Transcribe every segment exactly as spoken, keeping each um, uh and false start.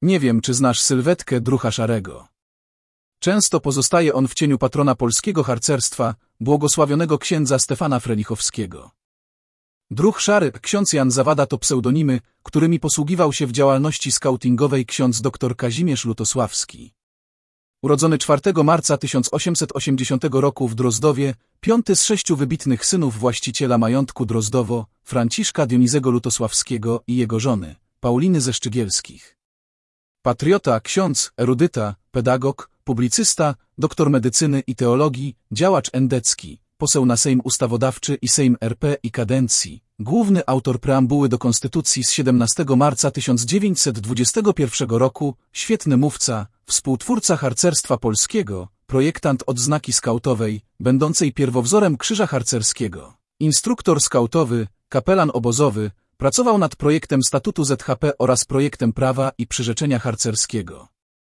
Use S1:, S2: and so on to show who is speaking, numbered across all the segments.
S1: Nie wiem, czy znasz sylwetkę Drucha Szarego. Często pozostaje on w cieniu patrona polskiego harcerstwa, błogosławionego księdza Stefana Frelichowskiego. Druh Szary, ksiądz Jan Zawada to pseudonimy, którymi posługiwał się w działalności skautingowej ksiądz dr Kazimierz Lutosławski. Urodzony czwartego marca tysiąc osiemset osiemdziesiątego roku w Drozdowie, piąty z sześciu wybitnych synów właściciela majątku Drozdowo, Franciszka Dionizego Lutosławskiego i jego żony, Pauliny ze Szczygielskich. Patriota, ksiądz, erudyta, pedagog, publicysta, doktor medycyny i teologii, działacz endecki, poseł na Sejm Ustawodawczy i Sejm R P i kadencji, główny autor preambuły do Konstytucji z siedemnastego marca tysiąc dziewięćset dwudziestego pierwszego roku, świetny mówca, współtwórca harcerstwa polskiego, projektant odznaki skautowej, będącej pierwowzorem krzyża harcerskiego, instruktor skautowy, kapelan obozowy, pracował nad projektem statutu Z H P oraz projektem prawa i przyrzeczenia harcerskiego.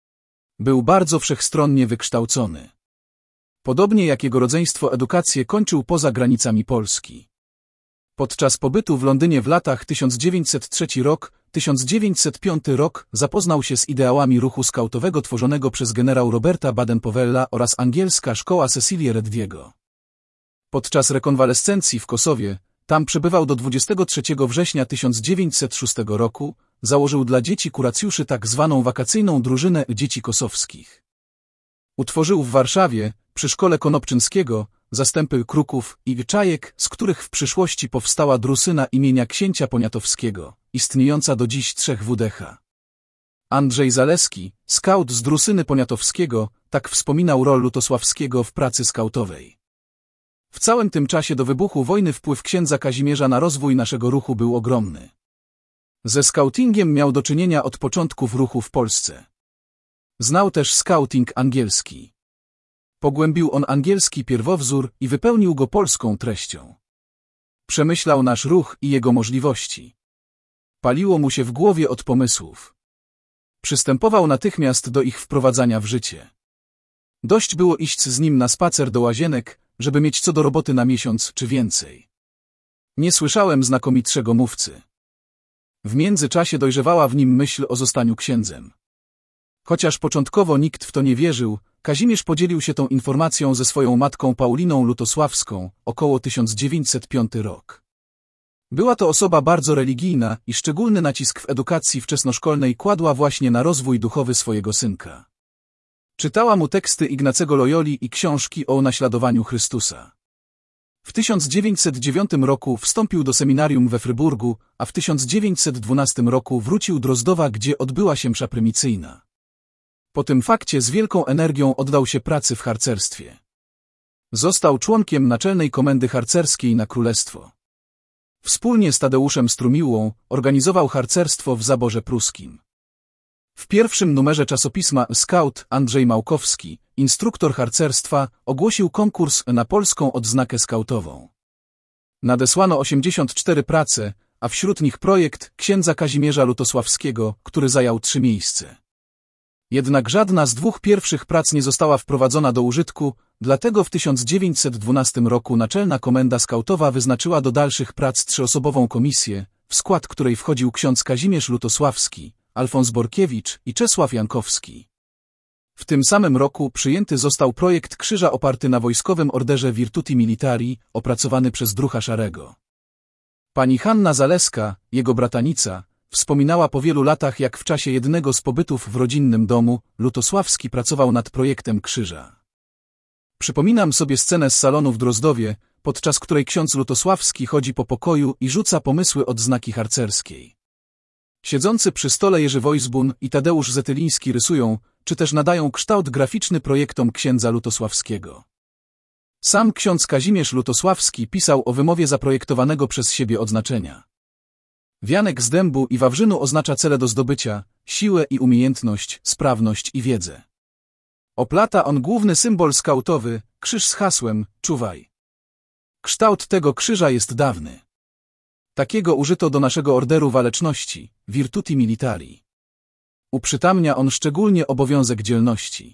S1: Był bardzo wszechstronnie wykształcony. Podobnie jak jego rodzeństwo edukację kończył poza granicami Polski. Podczas pobytu w Londynie w latach tysiąc dziewięćset trzeci rok, tysiąc dziewięćset piąty rok zapoznał się z ideałami ruchu skautowego tworzonego przez generał Roberta Baden-Powella oraz angielska szkoła Cecilie Redwiego. Podczas rekonwalescencji w Kosowie, tam przebywał do dwudziestego trzeciego września tysiąc dziewięćset szóstego roku, założył dla dzieci kuracjuszy tak zwaną wakacyjną drużynę dzieci kosowskich. Utworzył w Warszawie, przy szkole Konopczyńskiego, zastępy kruków i czajek, z których w przyszłości powstała drusyna imienia księcia Poniatowskiego, istniejąca do dziś trzech W D H. Andrzej Zaleski, skaut z drusyny Poniatowskiego, tak wspominał rolę Lutosławskiego w pracy skautowej. W całym tym czasie do wybuchu wojny wpływ księdza Kazimierza na rozwój naszego ruchu był ogromny. Ze skautingiem miał do czynienia od początków ruchu w Polsce. Znał też skauting angielski. Pogłębił on angielski pierwowzór i wypełnił go polską treścią. Przemyślał nasz ruch i jego możliwości. Paliło mu się w głowie od pomysłów. Przystępował natychmiast do ich wprowadzania w życie. Dość było iść z nim na spacer do Łazienek, żeby mieć co do roboty na miesiąc czy więcej. Nie słyszałem znakomitszego mówcy. W międzyczasie dojrzewała w nim myśl o zostaniu księdzem. Chociaż początkowo nikt w to nie wierzył, Kazimierz podzielił się tą informacją ze swoją matką Pauliną Lutosławską, około tysiąc dziewięćset piąty rok. Była to osoba bardzo religijna i szczególny nacisk w edukacji wczesnoszkolnej kładła właśnie na rozwój duchowy swojego synka. Czytała mu teksty Ignacego Loyoli i książki o naśladowaniu Chrystusa. W tysiąc dziewięćset dziewiątym roku wstąpił do seminarium we Fryburgu, a w tysiąc dziewięćset dwunastym roku wrócił do Drozdowa, gdzie odbyła się msza prymicyjna. Po tym fakcie z wielką energią oddał się pracy w harcerstwie. Został członkiem Naczelnej Komendy Harcerskiej na Królestwo. Wspólnie z Tadeuszem Strumiłą organizował harcerstwo w zaborze pruskim. W pierwszym numerze czasopisma Scout Andrzej Małkowski, instruktor harcerstwa, ogłosił konkurs na polską odznakę skautową. Nadesłano osiemdziesiąt cztery prace, a wśród nich projekt księdza Kazimierza Lutosławskiego, który zajął trzy miejsce. Jednak żadna z dwóch pierwszych prac nie została wprowadzona do użytku, dlatego w tysiąc dziewięćset dwunastym roku Naczelna Komenda Skautowa wyznaczyła do dalszych prac trzyosobową komisję, w skład której wchodził ksiądz Kazimierz Lutosławski, Alfons Borkiewicz i Czesław Jankowski. W tym samym roku przyjęty został projekt krzyża oparty na wojskowym orderze Virtuti Militari, opracowany przez Druha Szarego. Pani Hanna Zaleska, jego bratanica, wspominała po wielu latach, jak w czasie jednego z pobytów w rodzinnym domu Lutosławski pracował nad projektem krzyża. Przypominam sobie scenę z salonu w Drozdowie, podczas której ksiądz Lutosławski chodzi po pokoju i rzuca pomysły odznaki harcerskiej. Siedzący przy stole Jerzy Wojsbun i Tadeusz Zetyliński rysują, czy też nadają kształt graficzny projektom księdza Lutosławskiego. Sam ksiądz Kazimierz Lutosławski pisał o wymowie zaprojektowanego przez siebie odznaczenia. Wianek z dębu i wawrzynu oznacza cele do zdobycia, siłę i umiejętność, sprawność i wiedzę. Oplata on główny symbol skautowy, krzyż z hasłem „Czuwaj”. Kształt tego krzyża jest dawny. Takiego użyto do naszego orderu waleczności, Virtuti Militari. Uprzytamnia on szczególnie obowiązek dzielności.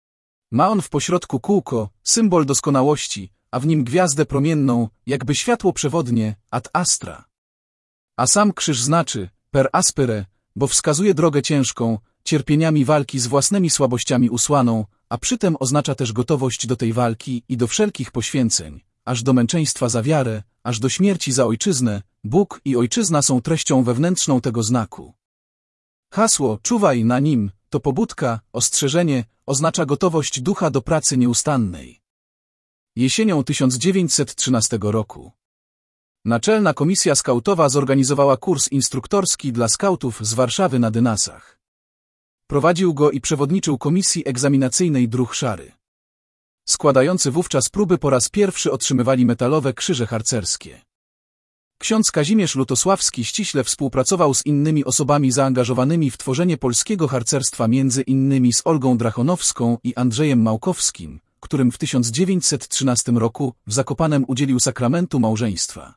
S1: Ma on w pośrodku kółko, symbol doskonałości, a w nim gwiazdę promienną, jakby światło przewodnie, ad astra. A sam krzyż znaczy per aspere, bo wskazuje drogę ciężką, cierpieniami walki z własnymi słabościami usłaną, a przytem oznacza też gotowość do tej walki i do wszelkich poświęceń, aż do męczeństwa za wiarę, aż do śmierci za ojczyznę. Bóg i ojczyzna są treścią wewnętrzną tego znaku. Hasło „czuwaj na nim” to pobudka, ostrzeżenie, oznacza gotowość ducha do pracy nieustannej. Jesienią tysiąc dziewięćset trzynastego roku Naczelna Komisja Skautowa zorganizowała kurs instruktorski dla skautów z Warszawy na Dynasach. Prowadził go i przewodniczył komisji egzaminacyjnej druh szary. Składający wówczas próby po raz pierwszy otrzymywali metalowe krzyże harcerskie. Ksiądz Kazimierz Lutosławski ściśle współpracował z innymi osobami zaangażowanymi w tworzenie polskiego harcerstwa, między innymi z Olgą Drachonowską i Andrzejem Małkowskim, którym w tysiąc dziewięćset trzynastym roku w Zakopanem udzielił sakramentu małżeństwa.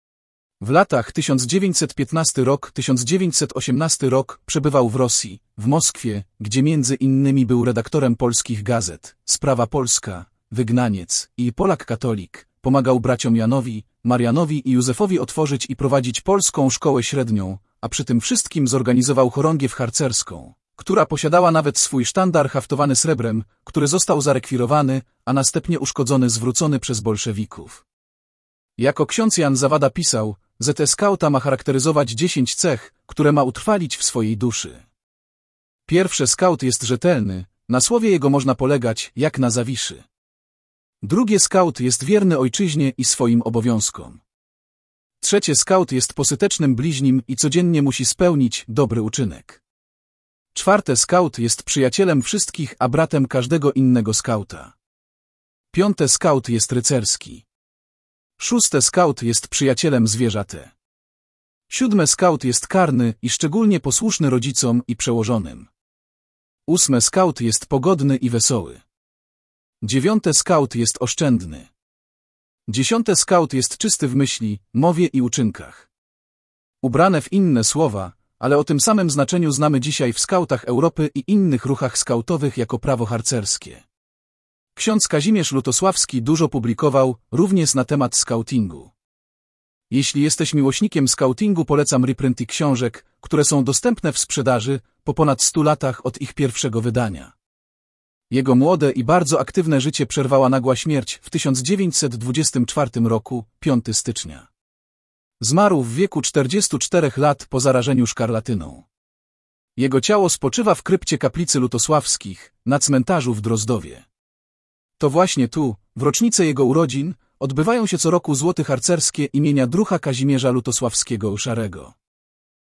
S1: W latach tysiąc dziewięćset piętnasty rok - tysiąc dziewięćset osiemnasty rok przebywał w Rosji, w Moskwie, gdzie między innymi był redaktorem polskich gazet Sprawa Polska, Wygnaniec i Polak Katolik. Pomagał braciom Janowi, Marianowi i Józefowi otworzyć i prowadzić polską szkołę średnią, a przy tym wszystkim zorganizował chorągiew harcerską, która posiadała nawet swój sztandar haftowany srebrem, który został zarekwirowany, a następnie uszkodzony zwrócony przez bolszewików. Jako ksiądz Jan Zawada pisał, Z T skauta ma charakteryzować dziesięć cech, które ma utrwalić w swojej duszy. Pierwsze, skaut jest rzetelny, na słowie jego można polegać, jak na zawiszy. Drugie, skaut jest wierny ojczyźnie i swoim obowiązkom. Trzecie, skaut jest posytecznym bliźnim i codziennie musi spełnić dobry uczynek. Czwarte, skaut jest przyjacielem wszystkich, a bratem każdego innego skauta. Piąte, skaut jest rycerski. Szóste, skaut jest przyjacielem zwierzate. Siódme, skaut jest karny i szczególnie posłuszny rodzicom i przełożonym. Ósme, skaut jest pogodny i wesoły. Dziewiąte, skaut jest oszczędny. Dziesiąte, skaut jest czysty w myśli, mowie i uczynkach. Ubrane w inne słowa, ale o tym samym znaczeniu znamy dzisiaj w skautach Europy i innych ruchach skautowych jako prawo harcerskie. Ksiądz Kazimierz Lutosławski dużo publikował, również na temat skautingu. Jeśli jesteś miłośnikiem skautingu, polecam reprinty książek, które są dostępne w sprzedaży po ponad stu latach od ich pierwszego wydania. Jego młode i bardzo aktywne życie przerwała nagła śmierć w tysiąc dziewięćset dwudziestym czwartym roku, piątego stycznia. Zmarł w wieku czterdziestu czterech lat po zarażeniu szkarlatyną. Jego ciało spoczywa w krypcie kaplicy Lutosławskich, na cmentarzu w Drozdowie. To właśnie tu, w rocznicę jego urodzin, odbywają się co roku złoty harcerskie imienia druha Kazimierza Lutosławskiego Szarego.